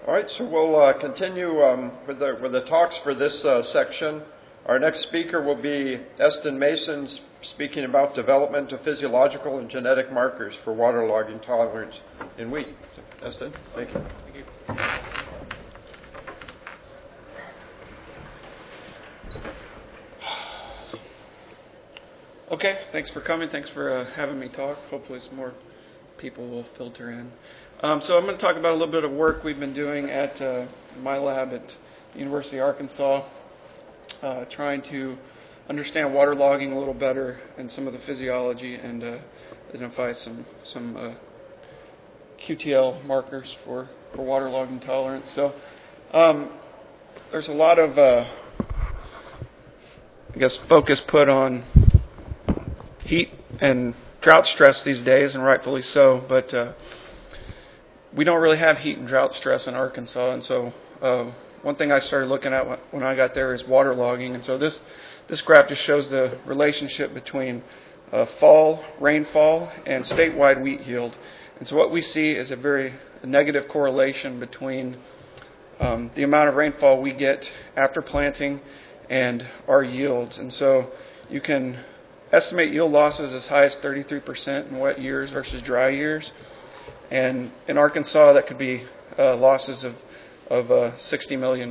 All right, so we'll continue with the talks for this section. Our next speaker will be Eston Mason, speaking about development of physiological and genetic markers for waterlogging tolerance in wheat. Eston, thank you. Thank you. Okay, thanks for coming. Thanks for having me talk. Hopefully some more people will filter in. So I'm going to talk about a little bit of work we've been doing at my lab at the University of Arkansas, trying to understand waterlogging a little better and some of the physiology and identify some QTL markers for waterlogging tolerance. So there's a lot of, focus put on heat and drought stress these days, and rightfully so, but we don't really have heat and drought stress in Arkansas, and so one thing I started looking at when I got there is waterlogging, and so this graph just shows the relationship between fall rainfall and statewide wheat yield. And so what we see is a very negative correlation between the amount of rainfall we get after planting and our yields. And so you can estimate yield losses as high as 33% in wet years versus dry years. And in Arkansas, that could be losses of $60 million.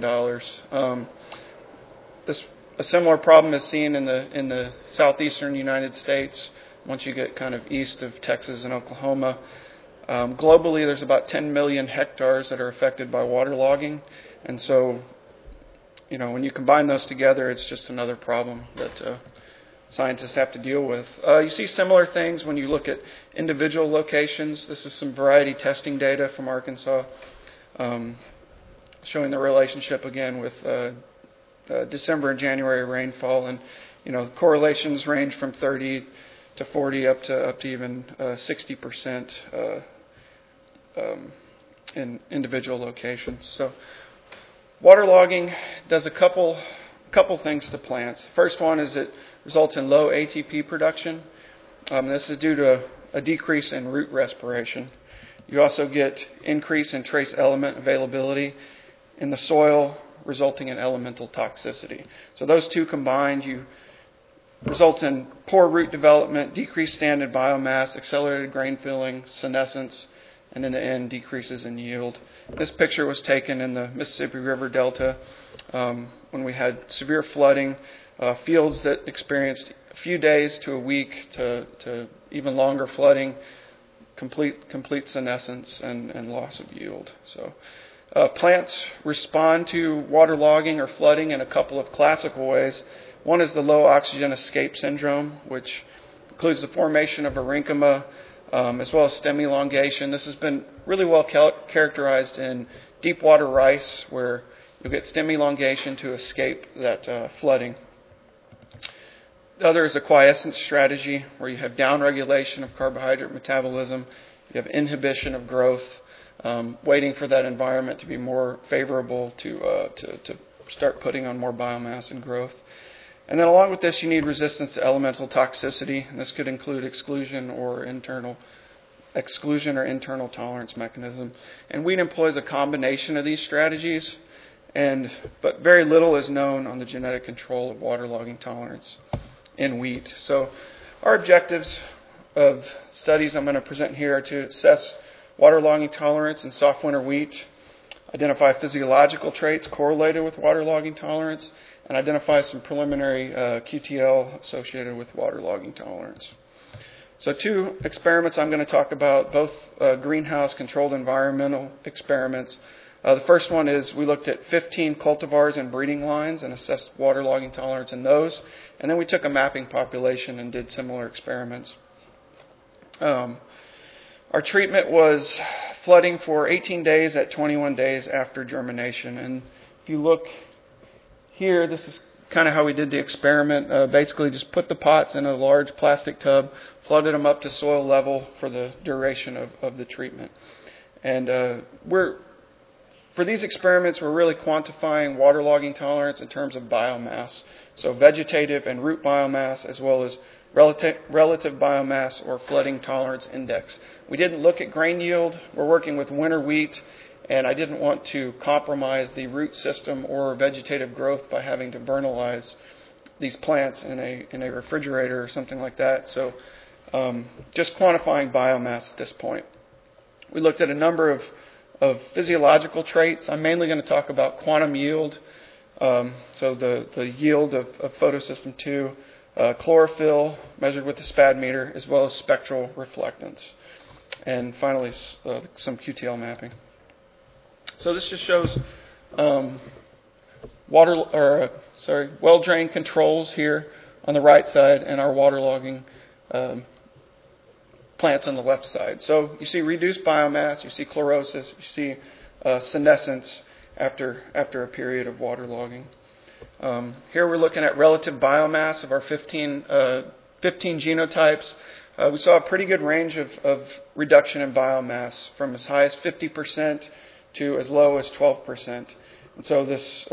A similar problem is seen in the southeastern United States once you get kind of east of Texas and Oklahoma. Globally, there's about 10 million hectares that are affected by waterlogging. And so, when you combine those together, it's just another problem that scientists have to deal with. You see similar things when you look at individual locations. This is some variety testing data from Arkansas, showing the relationship again with December and January rainfall, and correlations range from 30 to 40 up to even 60% in individual locations. So waterlogging does a couple things to plants. The first one is it results in low ATP production. This is due to a decrease in root respiration. You also get increase in trace element availability in the soil, resulting in elemental toxicity. So those two combined, results in poor root development, decreased standard biomass, accelerated grain filling, senescence, and in the end, decreases in yield. This picture was taken in the Mississippi River Delta when we had severe flooding, fields that experienced a few days to a week to even longer flooding, complete senescence and loss of yield. So plants respond to waterlogging or flooding in a couple of classical ways. One is the low oxygen escape syndrome, which includes the formation of parenchyma, as well as stem elongation. This has been really well characterized in deep water rice, where you'll get stem elongation to escape that flooding. The other is a quiescence strategy, where you have downregulation of carbohydrate metabolism, you have inhibition of growth, waiting for that environment to be more favorable to start putting on more biomass and growth. And then along with this, you need resistance to elemental toxicity, and this could include exclusion or internal tolerance mechanism. And wheat employs a combination of these strategies, but very little is known on the genetic control of waterlogging tolerance in wheat. So our objectives of studies I'm going to present here are to assess waterlogging tolerance in soft winter wheat, identify physiological traits correlated with waterlogging tolerance, and identify some preliminary QTL associated with waterlogging tolerance. So two experiments I'm going to talk about, both greenhouse controlled environmental experiments. The first one is we looked at 15 cultivars and breeding lines and assessed waterlogging tolerance in those. And then we took a mapping population and did similar experiments. Our treatment was flooding for 18 days at 21 days after germination. And if you look here, this is kind of how we did the experiment. Basically just put the pots in a large plastic tub, flooded them up to soil level for the duration of the treatment. And for these experiments, we're really quantifying waterlogging tolerance in terms of biomass. So vegetative and root biomass, as well as relative biomass or flooding tolerance index. We didn't look at grain yield. We're working with winter wheat, and I didn't want to compromise the root system or vegetative growth by having to vernalize these plants in a refrigerator or something like that. So just quantifying biomass at this point. We looked at a number of physiological traits. I'm mainly going to talk about quantum yield, so the yield of photosystem 2, chlorophyll measured with the SPAD meter, as well as spectral reflectance, and finally some QTL mapping. So this just shows well-drained controls here on the right side, and our waterlogging plants on the left side. So you see reduced biomass, you see chlorosis, you see senescence after a period of waterlogging. Here we're looking at relative biomass of our 15 genotypes. We saw a pretty good range of reduction in biomass from as high as 50% to as low as 12%. And so this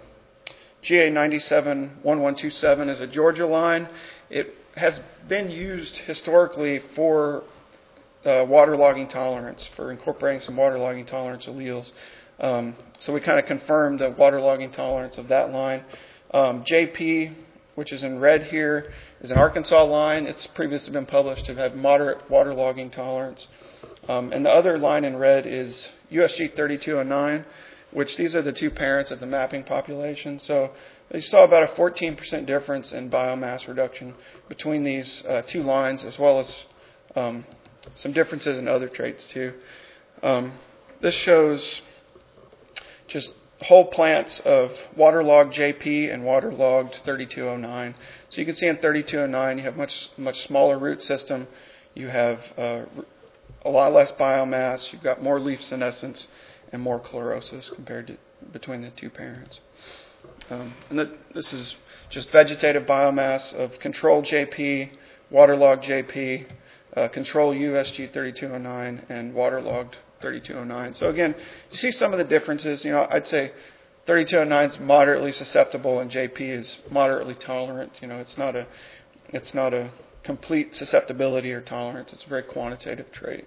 GA971127 is a Georgia line. It has been used historically for waterlogging tolerance, for incorporating some waterlogging tolerance alleles. So we kind of confirmed the waterlogging tolerance of that line. JP, which is in red here, is an Arkansas line. It's previously been published to have moderate waterlogging tolerance. And the other line in red is USG 3209, which these are the two parents of the mapping population. So they saw about a 14% difference in biomass reduction between these two lines, as well as some differences in other traits too. This shows just whole plants of waterlogged JP and waterlogged 3209. So you can see in 3209 you have much smaller root system. You have a lot less biomass. You've got more leaf senescence and more chlorosis compared to between the two parents. This is just vegetative biomass of controlled JP, waterlogged JP, control USG 3209, and waterlogged 3209. So again, you see some of the differences. I'd say 3209 is moderately susceptible and JP is moderately tolerant. It's not a complete susceptibility or tolerance. It's a very quantitative trait.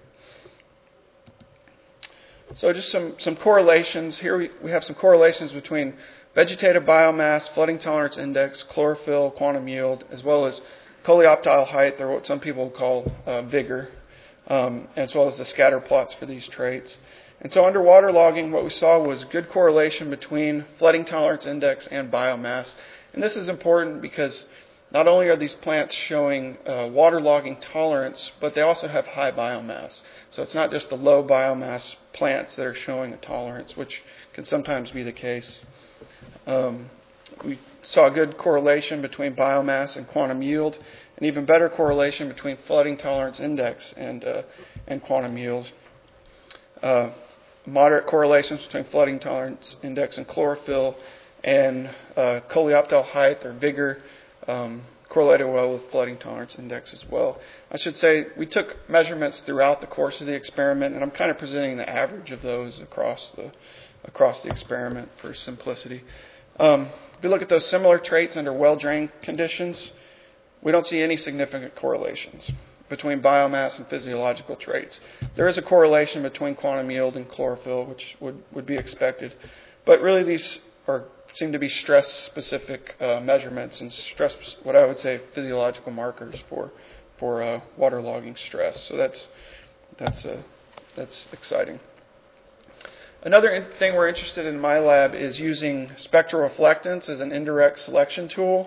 So just some correlations. Here we have some correlations between vegetative biomass, flooding tolerance index, chlorophyll, quantum yield, as well as coleoptile height, or what some people call vigor, as well as the scatter plots for these traits. And so under waterlogging, what we saw was good correlation between flooding tolerance index and biomass. And this is important because not only are these plants showing waterlogging tolerance, but they also have high biomass. So it's not just the low biomass plants that are showing a tolerance, which can sometimes be the case. We saw a good correlation between biomass and quantum yield, and even better correlation between flooding tolerance index and quantum yield. Moderate correlations between flooding tolerance index and chlorophyll, and coleoptile height or vigor correlated well with flooding tolerance index as well. I should say we took measurements throughout the course of the experiment, and I'm kind of presenting the average of those across the experiment for simplicity. If you look at those similar traits under well-drained conditions, we don't see any significant correlations between biomass and physiological traits. There is a correlation between quantum yield and chlorophyll, which would be expected. But really these seem to be stress-specific measurements and what I would say physiological markers for waterlogging stress. So that's exciting. Another thing we're interested in my lab is using spectral reflectance as an indirect selection tool.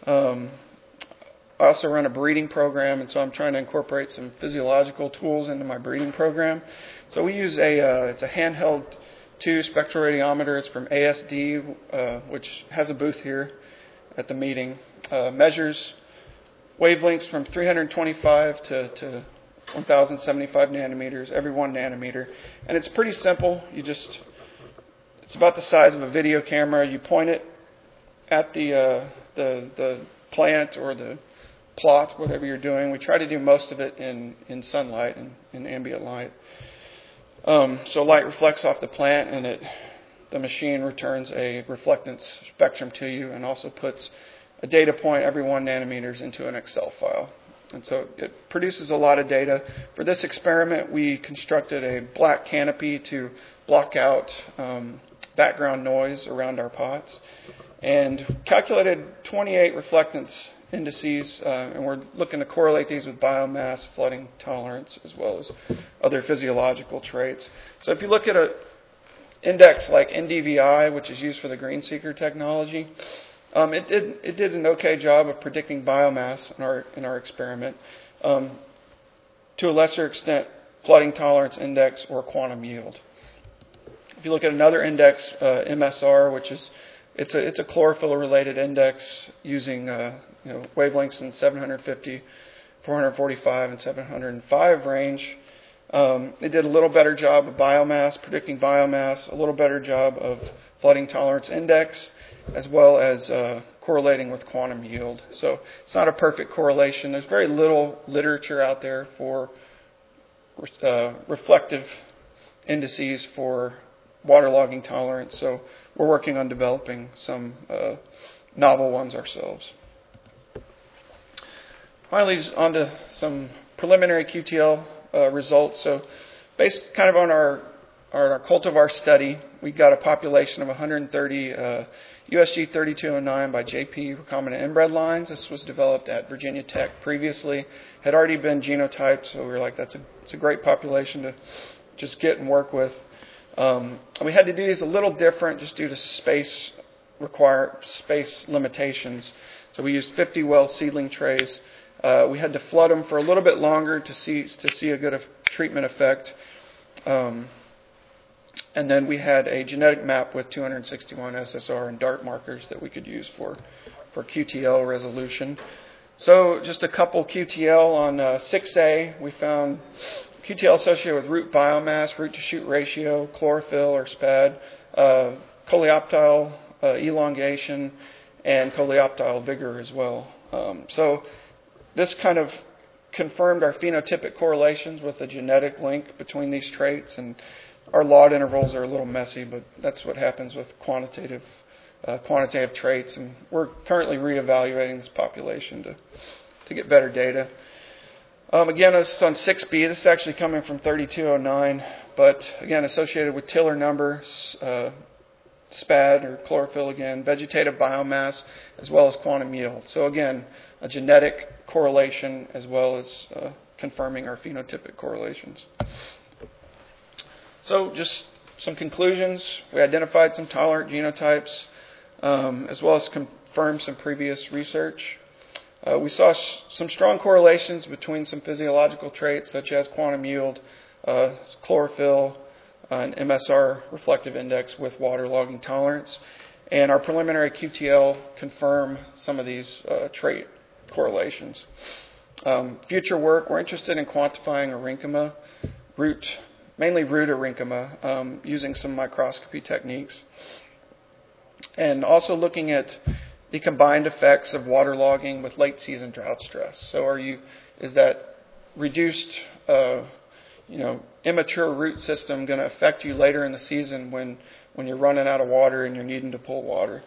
I also run a breeding program, and so I'm trying to incorporate some physiological tools into my breeding program. So we use it's a handheld 2 spectral radiometer. It's from ASD, which has a booth here at the meeting. Measures wavelengths from 325 to 1075 nanometers, every 1 nanometer. And it's pretty simple. It's about the size of a video camera. You point it at the plant or the plot, whatever you're doing. We try to do most of it in sunlight and in ambient light. So light reflects off the plant, and the machine returns a reflectance spectrum to you, and also puts a data point every 1 nanometers into an Excel file. And so it produces a lot of data. For this experiment, we constructed a black canopy to block out background noise around our pots and calculated 28 reflectance indices, and we're looking to correlate these with biomass, flooding tolerance, as well as other physiological traits. So if you look at an index like NDVI, which is used for the GreenSeeker technology, it did an okay job of predicting biomass in our experiment. To a lesser extent, flooding tolerance index or quantum yield. If you look at another index, MSR, which is it's a chlorophyll-related index using wavelengths in 750, 445, and 705 range. It did a little better job of biomass, predicting biomass, a little better job of flooding tolerance index, as well as correlating with quantum yield. So it's not a perfect correlation. There's very little literature out there for reflective indices for waterlogging tolerance. So we're working on developing some novel ones ourselves. Finally, on to some preliminary QTL results. So based kind of on our cultivar study, we got a population of 130 USG 3209 by JP recombinant inbred lines. This was developed at Virginia Tech previously. Had already been genotyped, so we were like, it's a great population to just get and work with. We had to do these a little different just due to space limitations. So we used 50 well seedling trays. We had to flood them for a little bit longer to see a good treatment effect. And then we had a genetic map with 261 SSR and DART markers that we could use for QTL resolution. So just a couple QTL on 6A. We found QTL associated with root biomass, root to shoot ratio, chlorophyll or SPAD, coleoptile elongation, and coleoptile vigor as well. So this kind of confirmed our phenotypic correlations with the genetic link between these traits, and our lot intervals are a little messy, but that's what happens with quantitative traits, and we're currently reevaluating this population to get better data. Again, it's on 6B. This is actually coming from 3209, but again, associated with tiller number, SPAD or chlorophyll again, vegetative biomass, as well as quantum yield. So again, a genetic correlation as well as confirming our phenotypic correlations. So just some conclusions. We identified some tolerant genotypes, as well as confirmed some previous research. We saw some strong correlations between some physiological traits such as quantum yield, chlorophyll, and MSR reflective index with waterlogging tolerance. And our preliminary QTL confirm some of these trait correlations. Future work, we're interested in quantifying Arenchyma, mainly root Arenchyma, using some microscopy techniques. And also looking at the combined effects of waterlogging with late season drought stress. So is that reduced immature root system going to affect you later in the season when you're running out of water and you're needing to pull water?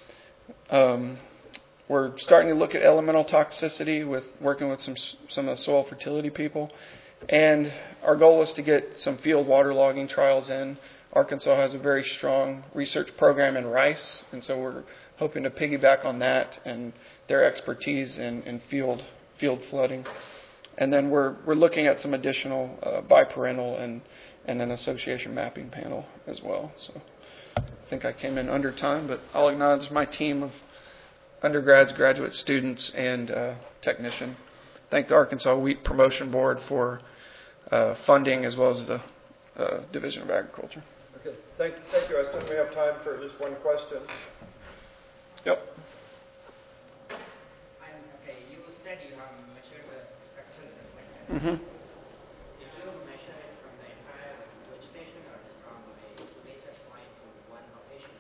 We're starting to look at elemental toxicity with working with some of the soil fertility people. And our goal is to get some field waterlogging trials in. Arkansas has a very strong research program in rice, and so we're hoping to piggyback on that and their expertise in field flooding. And then we're looking at some additional biparental and an association mapping panel as well. So I think I came in under time, but I'll acknowledge my team of undergrads, graduate students, and technician. Thank the Arkansas Wheat Promotion Board for funding as well as the Division of Agriculture. Okay, thank you, Eston. We have time for just one question. Yep. Okay, you said you have measured the spectral effect. Mm-hmm. Did you measure it from the entire vegetation or from a laser point to one location?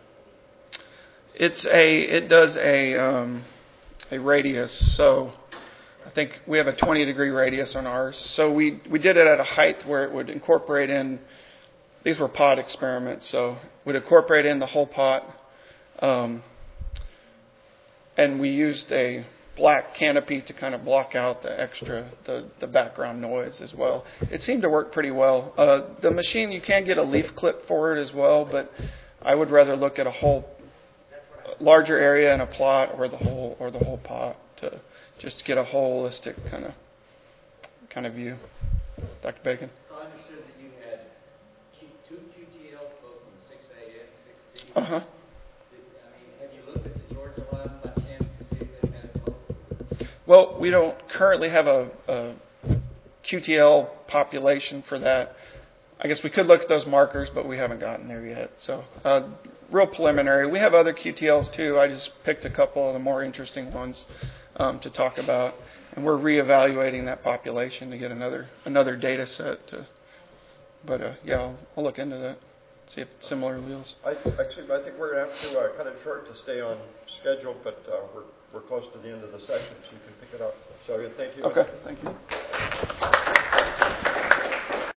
It does a radius. So I think we have a 20-degree radius on ours. So we did it at a height where it would incorporate in. These were pot experiments, so would incorporate in the whole pot. And we used a black canopy to kind of block out the extra, the background noise as well. It seemed to work pretty well. The machine, you can get a leaf clip for it as well, but I would rather look at a whole larger area in a plot or the whole pot to just get a holistic kind of view. Dr. Bacon. So I understood that you had two QTLs, both from 6A and 6B. Uh-huh. Have you looked at the Georgia line by chance to see if they had both? Well, we don't currently have a QTL population for that. I guess we could look at those markers, but we haven't gotten there yet. So, real preliminary. We have other QTLs too. I just picked a couple of the more interesting ones to talk about, and we're reevaluating that population to get another data set. Yeah, I'll look into that, see if it's similar alleles. I think we're going to have to cut it short to stay on schedule, but we're close to the end of the session, so you can pick it up. So, thank you. Okay, thank you.